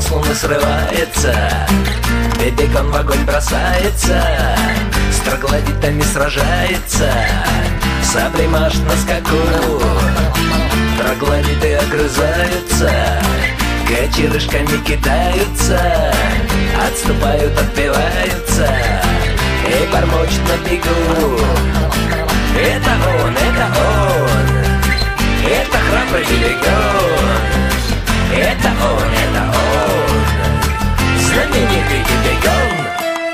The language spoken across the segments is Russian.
с луны срывается, бегом в огонь бросается, с троглодитами сражается, саблей машет на скаку. Троглодиты огрызаются, кочерышками кидаются, отступают, отбиваются и бормочет на бегу. Это он, это храбрый Гибегон. Это он, знаменитый Гибегон.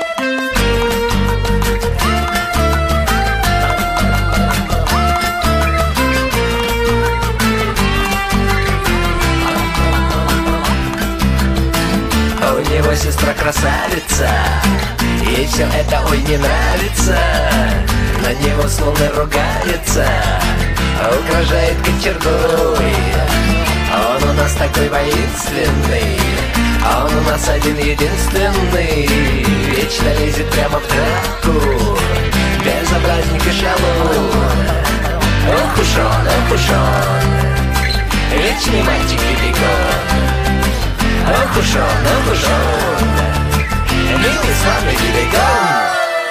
У него сестра красавица, ей все это ой не нравится. На него с луны ругается, угрожает кочергой. Он у нас такой воинственный, а он у нас один единственный. Вечно лезет прямо в травку, безобразник и шалун. Ох уж он, вечный мальчик Гибегон. Ох уж он, милый славный Гибегон.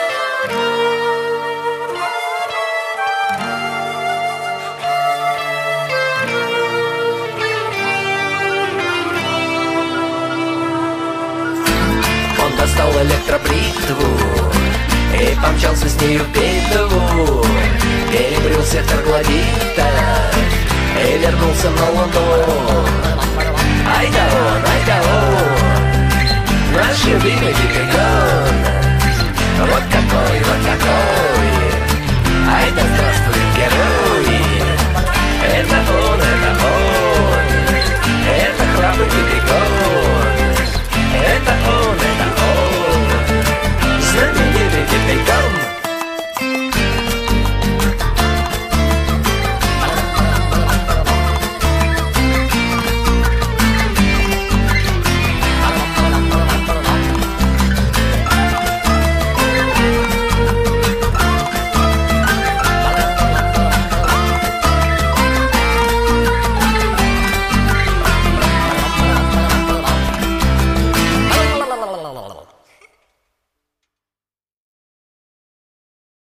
Он достал электробритву и помчался с нею в битву. Перебрил всех троглодитов и вернулся на Луну. Ай да он, наш любимый Гибегон.